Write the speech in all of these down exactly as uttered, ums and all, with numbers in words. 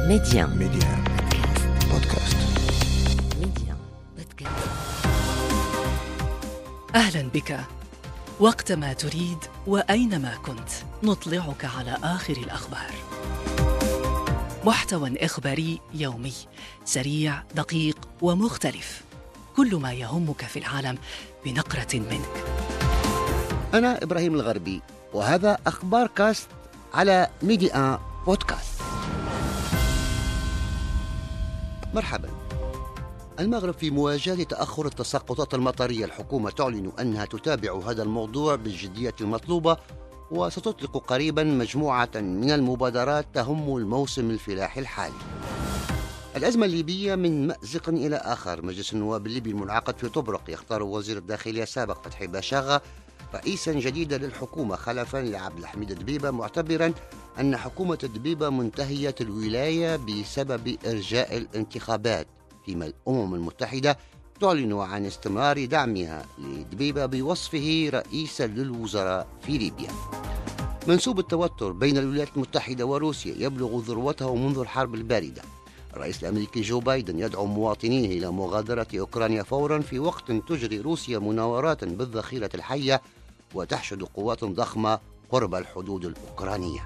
ميديان ميديان بودكاست. ميديان بودكاست. أهلا بك وقتما تريد وأينما كنت، نطلعك على آخر الأخبار. محتوى إخباري يومي سريع دقيق ومختلف، كل ما يهمك في العالم بنقرة منك. أنا إبراهيم الغربي، وهذا أخبار كاست على ميديان بودكاست. مرحبا. المغرب في مواجهة تأخر التساقطات المطرية، الحكومة تعلن أنها تتابع هذا الموضوع بالجدية المطلوبة، وستطلق قريبا مجموعة من المبادرات تهم الموسم الفلاحي الحالي. الأزمة الليبية من مأزق إلى آخر. مجلس النواب الليبي المنعقد في طبرق يختار وزير الداخلية السابق فتحي باشاغا رئيسا جديدا للحكومة خلفا لعبد الحميد دبيبة، معتبرا أن حكومة دبيبة منتهية الولاية بسبب إرجاء الانتخابات، فيما الأمم المتحدة تعلن عن استمرار دعمها لدبيبة بوصفه رئيسا للوزراء في ليبيا. منسوب التوتر بين الولايات المتحدة وروسيا يبلغ ذروته منذ الحرب الباردة. الرئيس الأمريكي جو بايدن يدعو مواطنيه إلى مغادرة أوكرانيا فورا، في وقت تجري روسيا مناورات بالذخيرة الحية وتحشد قوات ضخمة قرب الحدود الأوكرانية.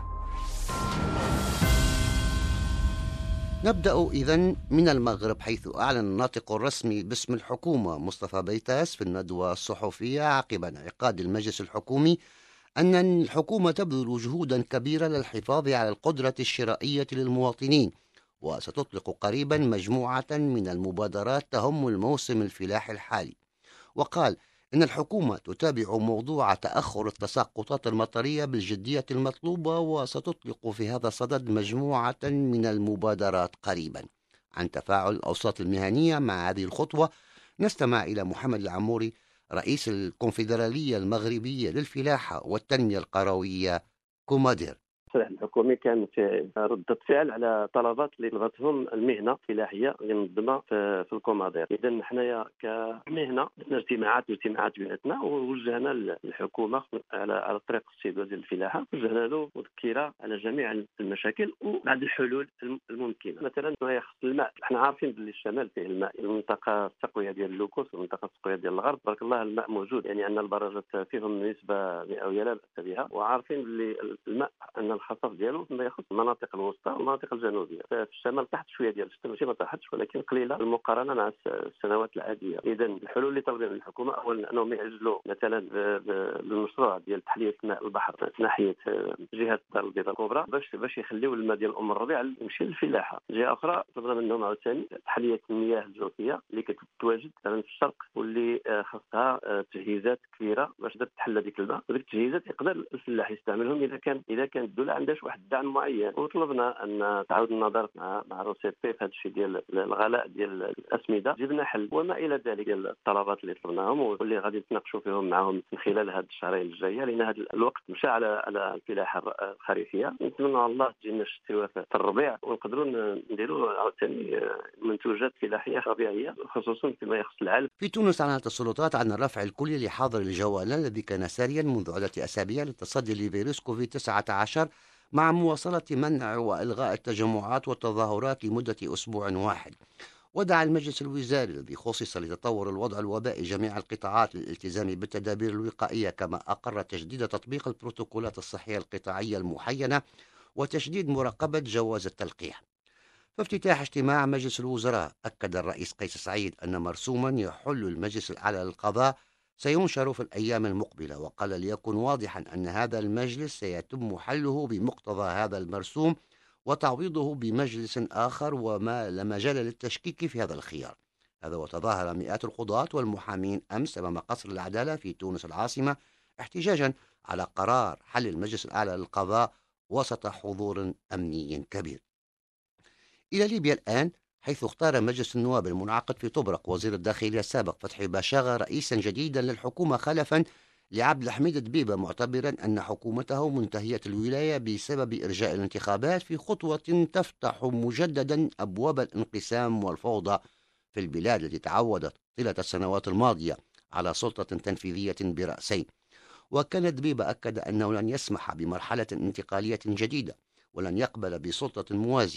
نبدأ إذن من المغرب، حيث أعلن الناطق الرسمي باسم الحكومة مصطفى بيتاس في الندوة الصحفية عقب انعقاد المجلس الحكومي أن الحكومة تبذل جهودا كبيرة للحفاظ على القدرة الشرائية للمواطنين، وستطلق قريبا مجموعة من المبادرات تهم الموسم الفلاحي الحالي. وقال إن الحكومة تتابع موضوع تأخر التساقطات المطرية بالجدية المطلوبة، وستطلق في هذا الصدد مجموعة من المبادرات قريبا. عن تفاعل الأوساط المهنية مع هذه الخطوة نستمع إلى محمد العموري، رئيس الكونفدرالية المغربية للفلاحة والتنمية القروية كومادير. التصريح الحكومي كان في ردة فعل على طلبات اللي طلبتهم المهنة الفلاحية اللي منظمة في, في الكومادير. إذا حنايا كمهنة درنا اجتماعات واجتماعات بيناتنا، ووجهنا للحكومة على على طريق السيد وزير الفلاحة، وجهنا له مذكرة على جميع المشاكل وبعض الحلول الممكنة. مثلا ما يخص الماء، احنا عارفين باللي الشمال فيه الماء، المنطقة التقوية ديال اللوكوس والمنطقة التقوية ديال الغرب بارك الله الماء موجود، يعني أن البراجات فيهم نسبة مئوية لا بأس بها، وعارفين باللي الماء أن الخطف ديالو فيما يخص المناطق الوسطى والمناطق الجنوبيه. في الشمال تحت شويه ديال الشتاء، ماشي ما تحتش ولكن قليله بالمقارنه مع السنوات العاديه. اذا الحلول اللي طلبها من الحكومه اولا انهم يعجلوا مثلا بالمشروع ديال تحليه ماء البحر ناحيه جهه الدار البيضاء الكبرى، باش باش يخليوا الماء ديال ام الربيع يمشي للفلاحه. جهه اخرى طلبنا منهم عاوتاني تحليه المياه الجوفيه اللي كتتواجد مثلا في الشرق، واللي خاصها تجهيزات كبيره باش تحل هذيك الماء، وديك التجهيزات يقدر الفلاح يستعملهم اذا كان اذا كانت الدوله عندهاش واحد الدعم معين. وطلبنا ان تعاود النظر مع مع روسيبي في هذا الشيء ديال الغلاء ديال الاسمده، جبنا حل وما الى ذلك ديال الطلبات اللي طلبناهم واللي غادي نتناقشوا فيهم معهم من خلال هذه الشهرين الجايه، لان هذا الوقت مشى على على الفلاحه الخريفيه. نتمنى الله تجينا الشتوى في الربيع ونقدروا نديروا عاوتاني منتوجات فلاحيه طبيعيه، خصوصا فيما يخص العلف. في تونس أعلنت السلطات عن الرفع الكلي لحظر الجولان الذي كان ساريا منذ عدة أسابيع للتصدي لفيروس كوفيد تسعة عشر، مع مواصلة منع وإلغاء التجمعات والتظاهرات لمدة أسبوع واحد. ودعا المجلس الوزاري الذي خصص لتطور الوضع الوبائي جميع القطاعات للالتزام بالتدابير الوقائية، كما أقر تجديد تطبيق البروتوكولات الصحية القطاعية المحينة وتشديد مراقبة جواز التلقيح. في افتتاح اجتماع مجلس الوزراء أكد الرئيس قيس سعيد أن مرسوما يحل المجلس الأعلى للقضاء سينشر في الأيام المقبلة، وقال ليكن واضحا أن هذا المجلس سيتم حله بمقتضى هذا المرسوم وتعويضه بمجلس آخر، وما لا مجال للتشكيك في هذا الخيار. هذا وتظاهر مئات القضاة والمحامين أمس أمام قصر العدالة في تونس العاصمة احتجاجا على قرار حل المجلس الأعلى للقضاء وسط حضور أمني كبير. إلى ليبيا الآن، حيث اختار مجلس النواب المنعقد في طبرق وزير الداخلية السابق فتحي باشاغا رئيسا جديدا للحكومة خلفا لعبد الحميد دبيبة، معتبرا أن حكومته منتهية الولاية بسبب إرجاء الانتخابات، في خطوة تفتح مجددا أبواب الانقسام والفوضى في البلاد التي تعودت طيلة السنوات الماضية على سلطة تنفيذية برأسين. وكان دبيبة أكد أنه لن يسمح بمرحلة انتقالية جديدة ولن يقبل بسلطة موازية،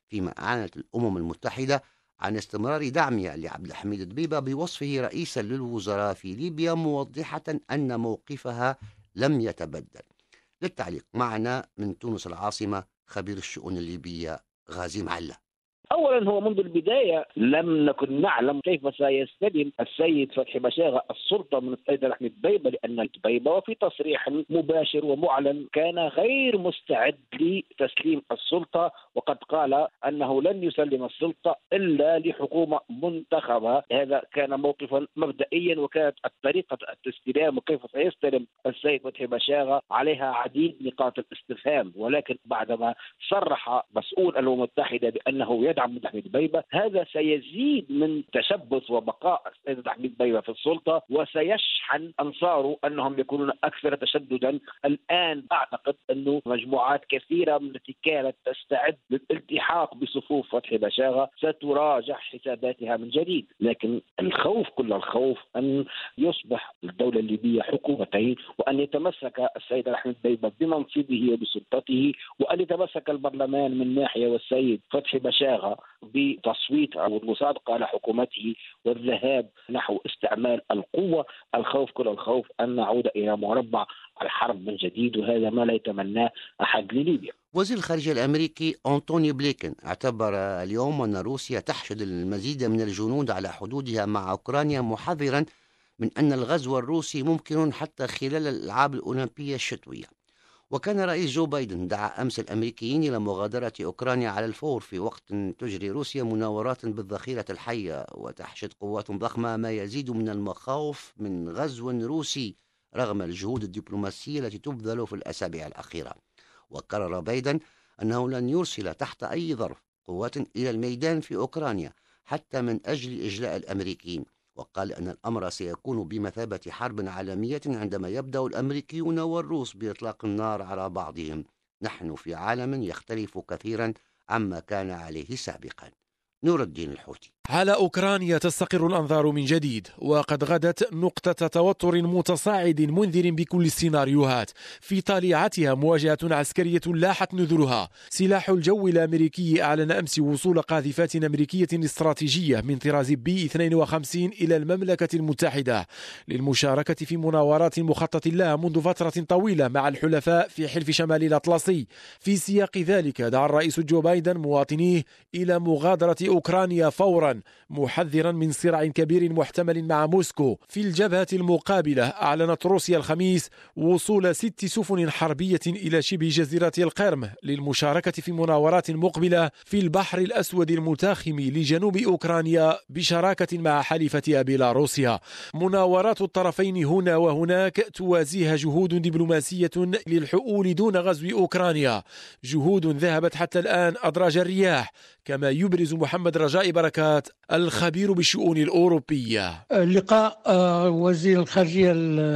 فيما أعلنت الأمم المتحدة عن استمرار دعمها لعبد الحميد دبيبة بوصفه رئيسا للوزراء في ليبيا، موضحة أن موقفها لم يتبدل. للتعليق معنا من تونس العاصمة خبير الشؤون الليبية غازي معلة. اولا هو منذ البدايه لم نكن نعلم كيف سيستلم السيد فتحي بشاغة السلطه من السيد احمد دبيبة، لان دبيبة وفي تصريح مباشر ومعلن كان غير مستعد لتسليم السلطه، وقد قال انه لن يسلم السلطه الا لحكومه منتخبه. هذا كان موقفا مبدئيا، وكانت طريقه الاستلام وكيف سيستلم السيد فتحي بشاغة عليها عديد نقاط الاستفهام. ولكن بعدما صرح مسؤول الامم المتحده بانه يدعم عبد الحميد دبيبة، هذا سيزيد من تشبث وبقاء السيد عبد الحميد دبيبة في السلطة، وسيشحن أنصاره أنهم يكونون أكثر تشددا. الآن أعتقد أنه مجموعات كثيرة من التي كانت تستعد للالتحاق بصفوف فتحي بشاغة ستراجع حساباتها من جديد. لكن الخوف كل الخوف أن يصبح الدولة الليبية حكومتين، وأن يتمسك السيد عبد الحميد دبيبة بمنصبه وبسلطته، وأن يتمسك البرلمان من ناحية والسيد فتحي بشاغة بتصويت أو المصادقة على حكومته والذهاب نحو استعمال القوة. الخوف كل الخوف أن نعود إلى مربع الحرب من جديد، وهذا ما لا يتمناه أحد لليبيا. وزير الخارجية الأمريكي أنتوني بلينكن اعتبر اليوم أن روسيا تحشد المزيد من الجنود على حدودها مع أوكرانيا، محذرا من أن الغزو الروسي ممكن حتى خلال الألعاب الأولمبية الشتوية. وكان رئيس جو بايدن دعا أمس الأمريكيين إلى مغادرة أوكرانيا على الفور في وقت تجري روسيا مناورات بالذخيرة الحية وتحشد قوات ضخمة، ما يزيد من المخاوف من غزو روسي رغم الجهود الدبلوماسية التي تبذل في الأسابيع الأخيرة. وقرر بايدن أنه لن يرسل تحت أي ظرف قوات إلى الميدان في أوكرانيا حتى من أجل إجلاء الأمريكيين، وقال أن الأمر سيكون بمثابة حرب عالمية عندما يبدأ الأمريكيون والروس بإطلاق النار على بعضهم. نحن في عالم يختلف كثيرا عما كان عليه سابقا. نور الدين الحوتي. على أوكرانيا تستقر الأنظار من جديد، وقد غدت نقطة توتر متصاعد منذر بكل السيناريوهات. في طليعتها مواجهة عسكرية لاحت نذرها. سلاح الجو الأمريكي أعلن أمس وصول قاذفات أمريكية استراتيجية من طراز بي اثنين وخمسين إلى المملكة المتحدة للمشاركة في مناورات مخطط لها منذ فترة طويلة مع الحلفاء في حلف شمال الأطلسي. في سياق ذلك دعا الرئيس جو بايدن مواطنيه إلى مغادرة أوكرانيا فورا، محذرا من صراع كبير محتمل مع موسكو. في الجبهة المقابلة أعلنت روسيا الخميس وصول ست سفن حربية إلى شبه جزيرة القرم للمشاركة في مناورات مقبلة في البحر الأسود المتاخم لجنوب أوكرانيا بشراكة مع حليفتها بيلاروسيا. مناورات الطرفين هنا وهناك توازيها جهود دبلوماسية للحؤول دون غزو أوكرانيا، جهود ذهبت حتى الآن أدراج الرياح، كما يبرز محمد رجاء بركات الخبير بالشؤون الأوروبية. لقاء وزير الخارجية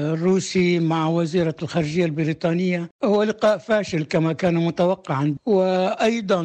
الروسي مع وزيرة الخارجية البريطانية هو لقاء فاشل كما كان متوقعا، وأيضا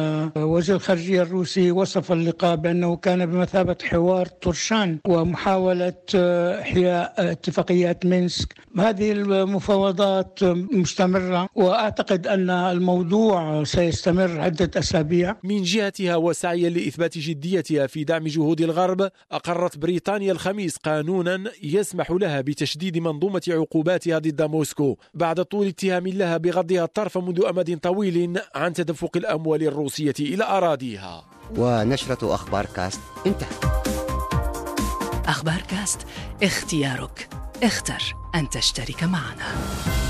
وزير الخارجية الروسي وصف اللقاء بأنه كان بمثابة حوار طرشان ومحاولة إحياء اتفاقيات مينسك. هذه المفاوضات مستمرة، وأعتقد أن الموضوع سيستمر عدة أسابيع. من جهتها وسعيا لإثبات جديتها في دعم جهود الغرب، أقرت بريطانيا الخميس قانونا يسمح لها بتشديد منظومة عقوباتها ضد موسكو بعد طول اتهام لها بغضها الطرف منذ أمد طويل عن تدفق الأموال الروسية إلى أراضيها. ونشرة أخبار كاست انتهت. أخبار كاست، اختيارك، اختر أن تشترك معنا.